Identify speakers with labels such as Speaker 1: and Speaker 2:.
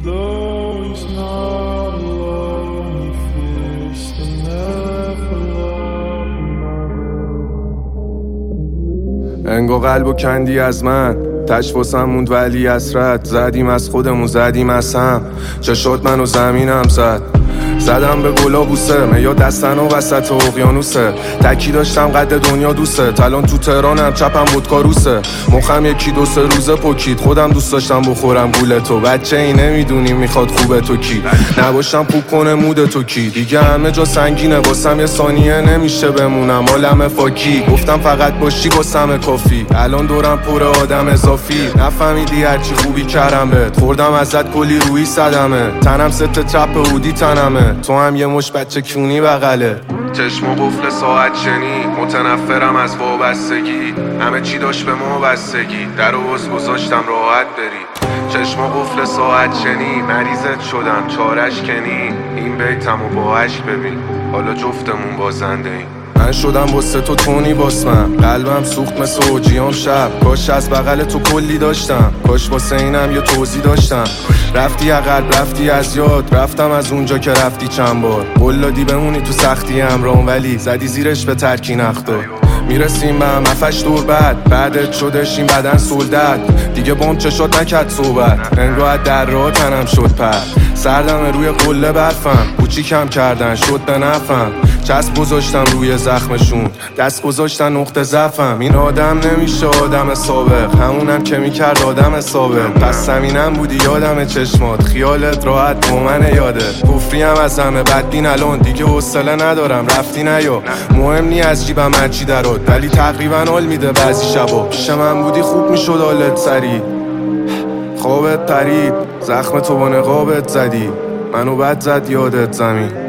Speaker 1: Though he's not alone, he fears to never love another.
Speaker 2: انگار قلبو کندی از من، تش واسم موند ولی حسرت. زدیم از خودمون زدیم از هم، چه شد منو زمینم زد. زدم به گلا بوسه، میا دستن و وسط اقیانوسه. تکی داشتم قد دنیا دوسته، الان تو تهرانم چپم ودکاروسه. مخم یکی دو سه روزه پکید، خودم دوست داشتم بخورم گول تو. بچه ای نمیدونی میخواد خوبه تو کی، نباشم خوب کنه مود تو کی. دیگه همه جا سنگینه واسم، یه ثانیه نمیشه بمونم عالم فاکی. گفتم فقط باشی واسم کافی، الان دورم پر آدم اضافی. نفهمیدی هرچی خوبی کردم بهت، خوردم ازت کلی روی صدمه. تنم ست چپ هودی تنمه، تو هم یه مش بچه کونی بغله. چشم و قفل ساعت شنی، متنفرم از وابستگی. همه چی داشت به ما بستگی، در و باز گذاشتم راحت بری. چشم و قفل ساعت شنی، مریضت شدم چارش کنی. این بیتم و با عشق ببین، حالا جفتمون بازنده ایم. من شدم واسه تو تونی باس، من قلبم سوخت مثل اوجیام شب. کاش از بغل تو کلی داشتم، کاش واسه اینم یه توضیح داشتم. رفتی عقب رفتی از یاد، رفتم از اونجا که رفتی چند بار. قول دادی بمونی تو سختی همراهم، ولی زدی زیرش به ترکی نختار. میرسیم به هم افش دور بعدت شدش این بدن سلدت. دیگه بام چشات نکرد صحبت، انگاه در راه تنم شد پر. سردم روی قله برفم، کوچیکم کردن شد به نفهم. چسب گذاشتم روی زخمشون، دست گذاشتن نقطه ضعفم. این آدم نمیشه آدم سابق، همونم که میکرد آدم سابق. پس زمینم بودی یادم چشمات، خیالت راحت با من یاده. کفریم از همه بدبین الان، دیگه حوصله ندارم رفتی نیا. مهم نی از جیبم هرچی درات، ولی تقریبا حال میده بعضی شبا. پیش من بودی خوب میشد حالت سری، خوابت پرید زخم تو با نقابت زدی. منو بد زد یادت زمین.